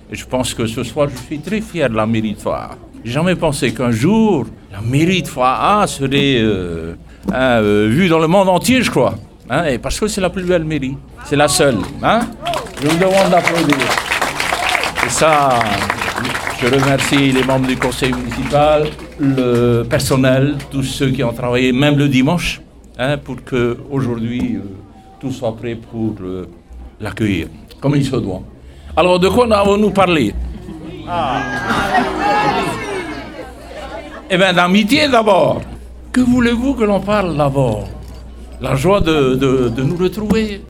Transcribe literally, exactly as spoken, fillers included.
Et je pense que ce soir, je suis très fier de la mairie de Foix. J'ai jamais pensé qu'un jour, la mairie de Foix serait euh, hein, euh, vue dans le monde entier, je crois. Hein, et parce que c'est la plus belle mairie. C'est la seule. Hein. Je vous demande d'applaudir. Et ça, je remercie les membres du conseil municipal, le personnel, tous ceux qui ont travaillé, même le dimanche, hein, pour qu'aujourd'hui, euh, tout soit prêt pour euh, l'accueillir, comme il se doit. Alors, de quoi avons-nous parlé? Ah. Eh bien, d'amitié d'abord. Que voulez-vous que l'on parle d'abord? La joie de, de, de nous retrouver.